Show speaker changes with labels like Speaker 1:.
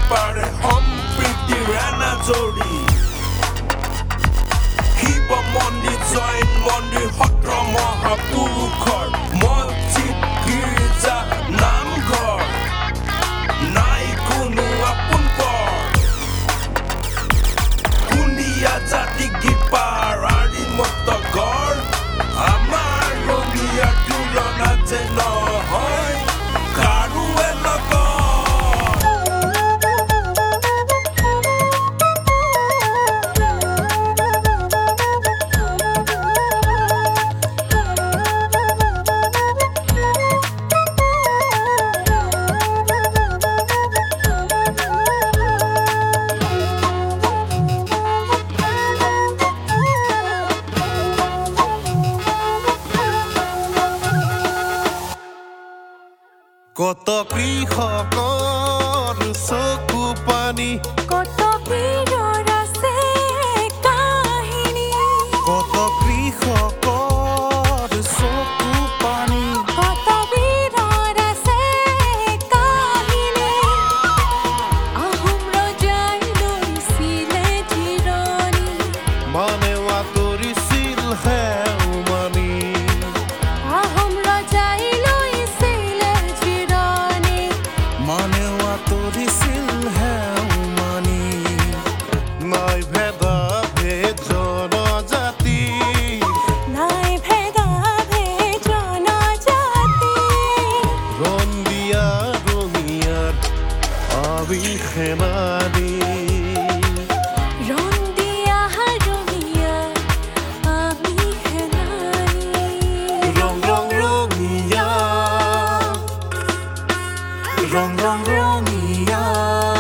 Speaker 1: পাৰে সম্প্ৰীতিৰ এনাজৰী শিৱ মন্দিৰ জৈন মন্দিৰ সত্ৰ মহাপুৰুষৰ মছজিদ গীৰ্জা নামঘৰ নাই কোনো আপোন পৰ কুন্দিয়া জাতি গীপাৰ আৰিমত গড় আমাৰ ৰঙিয়াৰ তুলনা যে নহয় কাৰোৱে লগত
Speaker 2: কত কৃষকৰ চকু পানী
Speaker 3: কত বীৰৰ আছে কাহিনী
Speaker 2: কত কৃষকৰ চকু পানী
Speaker 3: কত বীৰৰ আছে কাহিনী আহোম ৰজাই লৈছিলে জিৰণি
Speaker 2: মানে আঁতৰিছিল হেউমানি
Speaker 3: আহোম ৰজাই লৈছিলে জিৰণি
Speaker 2: মানে আঁতৰিছিল হেউমানি নাই ভেদা ভেদ জনজাতি
Speaker 3: নাই ভেদাভেদ জনজাতি
Speaker 2: ৰন্দিয়া ৰঙিয়াত আমি সেনানী
Speaker 3: ৰন্দিয়া ৰঙিয়া আমি সেনানী
Speaker 2: ৰং ৰং ৰঙিয়া ৰং ৰং ৰঙিয়া